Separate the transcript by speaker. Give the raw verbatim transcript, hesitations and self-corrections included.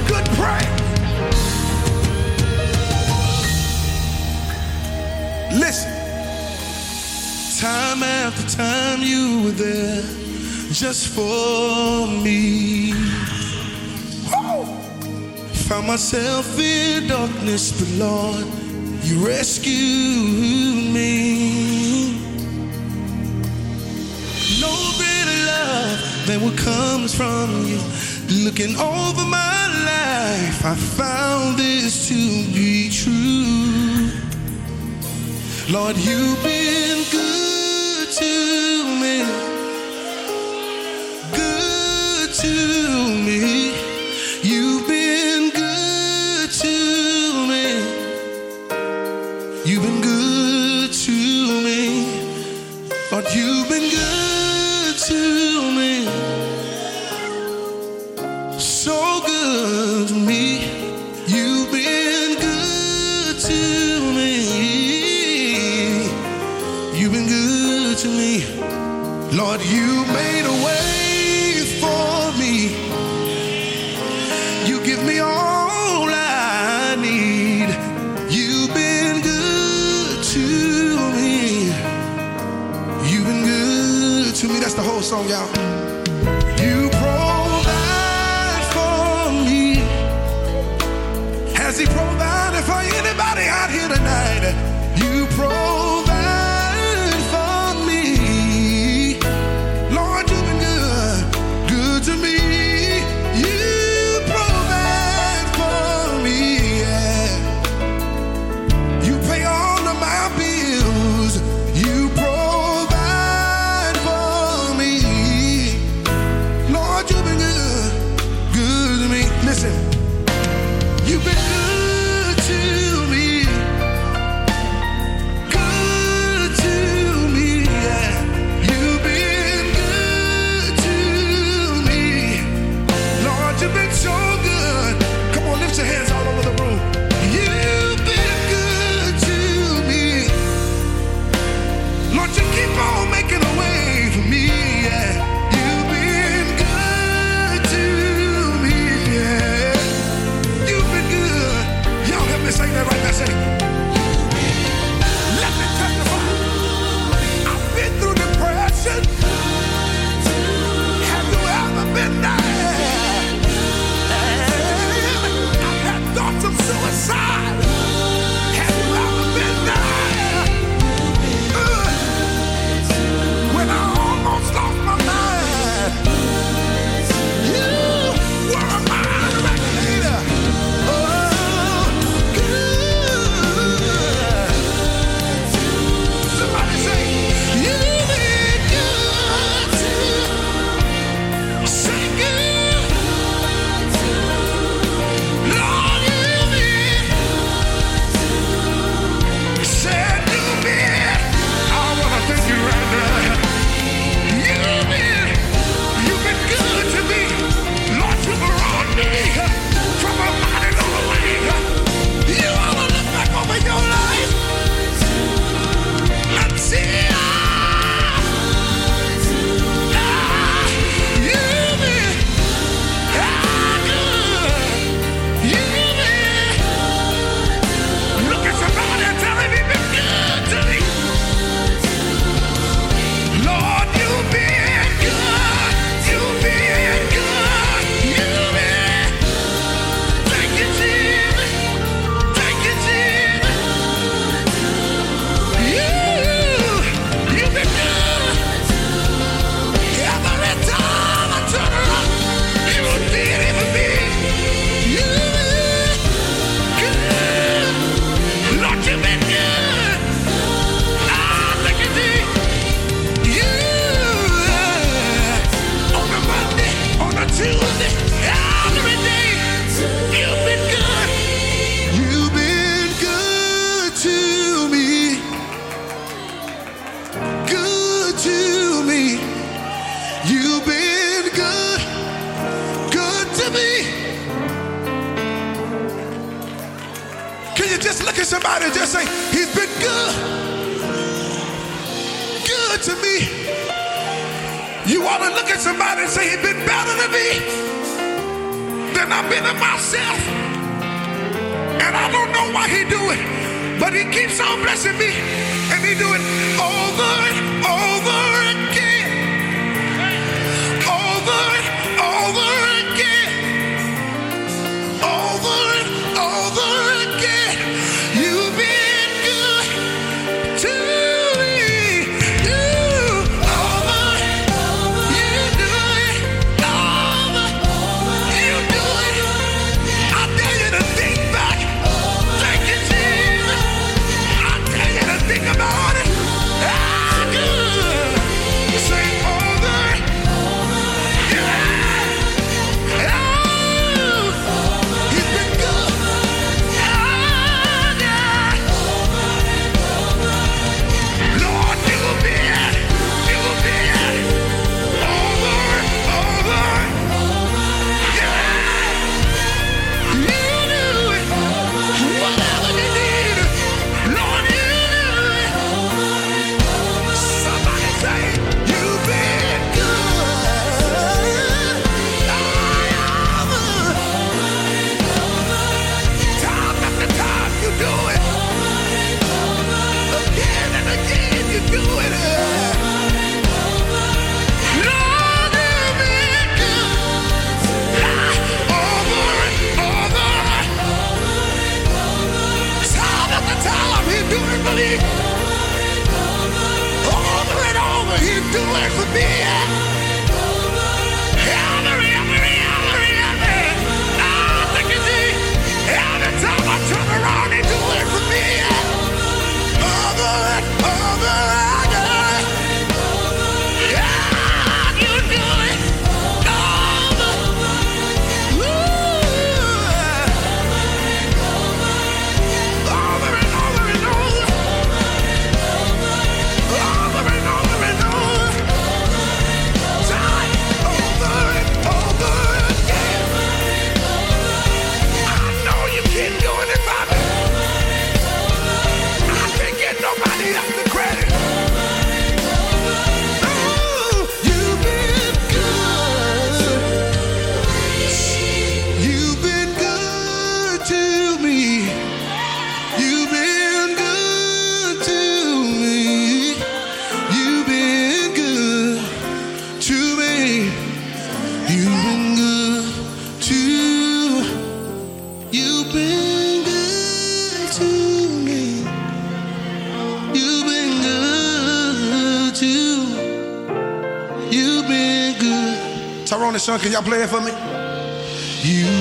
Speaker 1: good praise. Listen. Time after time you were there just for me. Woo! Found myself in darkness, but Lord, you rescued me. No greater love than what comes from you. Looking over my life, I found this to be true. Lord, you've been good to me, good to me. You've been good to me. You've been good to me. Lord, you've been good to me. So good to me. You've been good to me. You've been good to me. Lord, you made a way for me. You give me all I need. You've been good to me. You've been good to me. That's the whole song, y'all. You provide for me. Has he provided for anybody out here tonight? You provide for me. Lord, you've been good, good to me. You provide for me, yeah. You pay all of my bills. You provide for me. Lord, you've been good, good to me. Listen, you've been good to me. Good to me, yeah. You've been good to me. Lord, you've been so good. Come on, lift your hands all over the room. You've been good to me. Lord, you keep on making a way for me, yeah. You've been good to me, yeah. You've been good. Y'all help me sing that right now. Say, let me testify. I've been through depression. Have you ever been there? I've had thoughts of suicide. Have you ever been there? Uh, When I almost lost my mind, you were a mind regulator. Oh, good. Somebody say, you've been good to say good. Lord, you've been said you've been. I wanna thank you right now. You've been, you've been good to me. Lord, you brought me from a mighty long way. You wanna look back over your life and see, ah, ah, you've been, ah, good. You've been, look at somebody and tell him you've been good to me. Lord, you've been good. You've been good. You've been. Thank you, Jesus. Thank you, Jesus. You, you've been good. Every time I turn around, you did it for me. You've been good. Lord, you've been good. Ah, thank you, Jesus. You, on a Monday, on a Tuesday, every day, you've been good. You've been good to me. Good to me. You've been good, good to me. Can you just look at somebody and just say, he's been good, good to me. You want to look at somebody and say, he's been better than me. than I've been in myself. And I don't know why he do it, but he keeps on blessing me, and he do it over and over again, over and over again, over and over again. You've been good to me. You over, you do it over, you do it. I dare you to think back. Thank you, Jesus. I dare you to think about it. Ah, good. You say over, yeah. Oh, he's been good. Ah, yeah. Lord, you've been, you've been over, over, yeah. You do it, whatever you need, Lord, you do it. Somebody say, you've been good. Time after time, you do it. Again and again, you do it. Lord, you've been good. Over and over. Time after time, you do it for me. Over and over, you do it for me. Every, every, every, every. Ah, thank you, Jesus. Every time I turn around, you do it for me. Over and over again. Yeah, you do it. Over. Ooh. Over and over and over. Over and over and over. Time over and over again. I know you keep doing it, Bobby. I can't get nobody else the credit. Oh, you've been good. You've been good to me. You've been good to me. You've been good to me. You've been good to. You've been good to me. You've been good to. You've been good. Tyrone and Sean, can y'all play it for me? You